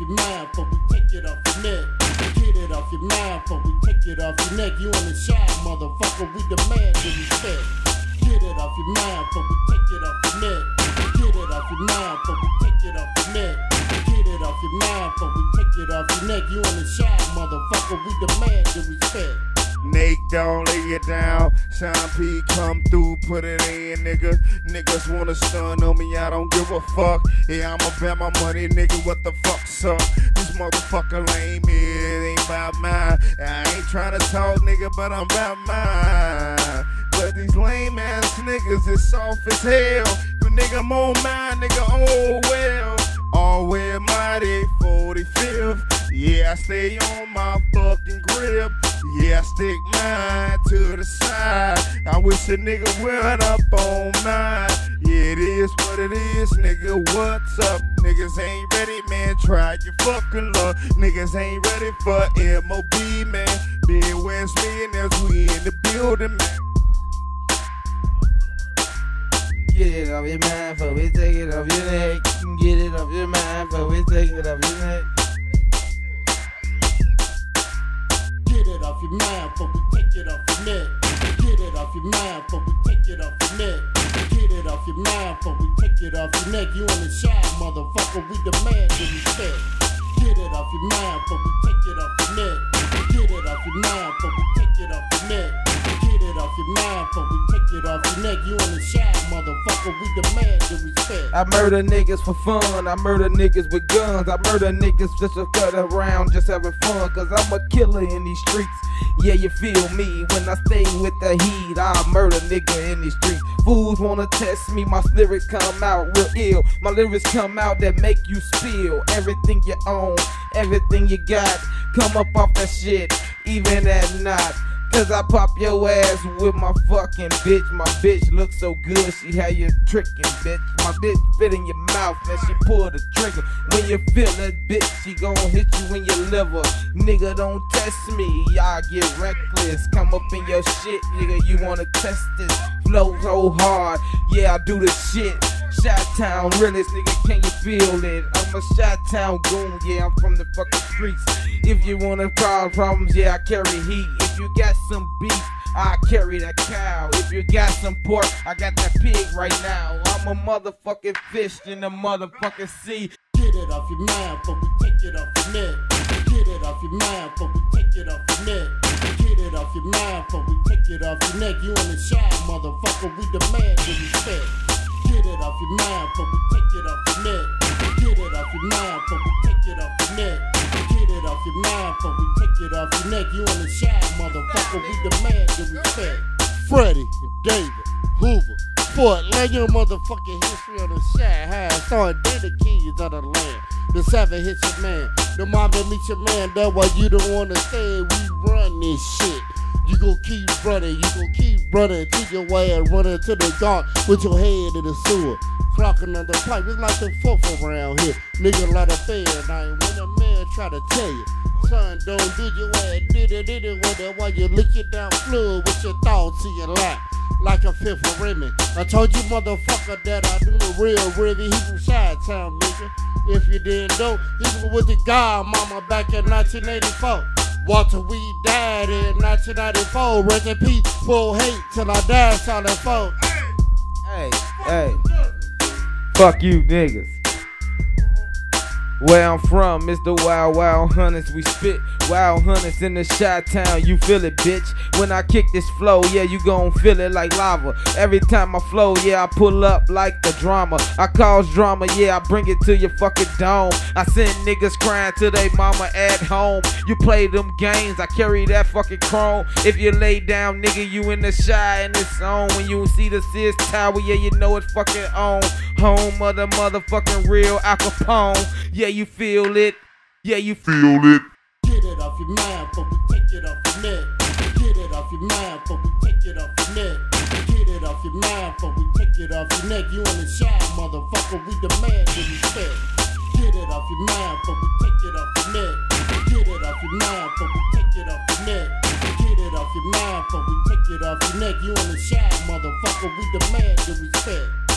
your mind, but we take it off your neck. Get it off your mind, but we take it off your neck. You on the shy, motherfucker, we demand the respect. Get it off your mind, but we take it off your neck. Get it off your mind, but we take it off your neck. Get it off your mind, but we take it off your neck. You on the shy, motherfucker, we demand the respect. Nate, don't lay it down. Sean P, come through, put it in, nigga. Niggas wanna stun on me, I don't give a fuck. Yeah, I'ma bet my money, nigga, what the fuck's up? This motherfucker lame, it ain't about mine. I ain't tryna talk, nigga, but I'm about mine. But these lame ass niggas is soft as hell. But nigga, I'm on mine, nigga, oh well. All way mighty 45th. Yeah, I stay on my fucking grip. Yeah, I stick mine to the side. I wish a nigga went up on mine. Yeah, it is what it is, nigga. What's up? Niggas ain't ready, man. Try your fucking luck. Niggas ain't ready for MOB, man. Midwest millionaires, we in the building, man. Get it off your mind, but we take it off your neck. Get it off your mind, but we take it off your neck. Get it off your mind, but we take it off your neck. Get it off your mind, but we take it off your neck. Get it off your mind, but we take it off your neck. You on the shy, motherfucker, we demand the respect. Get it off your mind, but we take it off your neck. Get it off your mind, but we take it off your neck. Get it off your mind, but we take it off your neck. You on the shy, motherfucker, we demand the respect. I murder niggas for fun, I murder niggas with guns. I murder niggas just to cut around, just having fun. Cause I'm a killer in these streets. Yeah, you feel me when I stay with the heat. I murder nigga in these streets. Fools wanna test me, my lyrics come out real ill. My lyrics come out that make you spill everything you own, everything you got. Come up off that shit, even at night. Cause I pop your ass with my fucking bitch. My bitch looks so good, she had you tricking, bitch. My bitch fit in your mouth and she pull the trigger. When you feel that bitch, she gon' hit you in your liver. Nigga, don't test me, y'all get reckless. Come up in your shit, nigga, you wanna test this. Flow so hard, yeah, I do the shit. Chi-Town realest, nigga, can you feel it? I'm a Chi-Town goon, yeah, I'm from the fucking streets. If you wanna cause problems, yeah, I carry heat. If you got some beef, I carry that cow. If you got some pork, I got that pig right now. I'm a motherfucking fish in the motherfucking sea. Get it off your mind, but we take it off your neck. Get it off your mind, but we take it off your neck. Get it off your mind, but we take it off your neck. You on the shy, motherfucker, we demand the respect. Get it off your mind, but we take it off your neck. Get it off your mind, but we take it off your neck. Get it off your mind, but we take it off your neck. You on the shy, motherfucker, we demand the respect. Freddie, David, Hoover, Fort, lay your motherfucking history on the shy high. Starting the keys of the land. The 7 hits your man. The mom that meets your man. That's why you don't wanna stay. We run this shit. You gon' keep running, till your ass running to the dark with your head in the sewer. Clocking on the pipe, it's like the fourth around here. Nigga like a fair night when a man try to tell you, son, don't do your ass, did it with it while you lick it down fluid with your thoughts in your lap. Like a fifth of Remy. I told you motherfucker that I knew the real Remy. He from Chi-Town, nigga. If you didn't know, he was with the Godmama back in 1984. Walter Weed died in 1994. Rest in peace, full hate till I die, solid foe. Hey, fuck you niggas. Where I'm from, it's the Wild Wild Hunters. We spit Wild Hunters in the Chi-Town. You feel it, bitch. When I kick this flow, yeah, you gon' feel it like lava. Every time I flow, yeah, I pull up like the drama. I cause drama, yeah, I bring it to your fucking dome. I send niggas crying to they mama at home. You play them games, I carry that fucking chrome. If you lay down, nigga, you in the shy and it's on. When you see the Sears Tower, yeah, you know it's fucking on. Home of the motherfucking real Al Capone. Yeah, you feel it. Yeah, you feel it. Get it off your mind, but we take it off your neck. Get it off your mind, but we take it off your neck. Get it off your mind, but we take it off your neck. You on the shy, motherfucker, we demand the respect. Get it off your mind, but we take it off your neck. Get it off your mind, but we take it off your neck. Get it off your mind, but we take it off your neck. You on the shy, motherfucker, we demand the respect.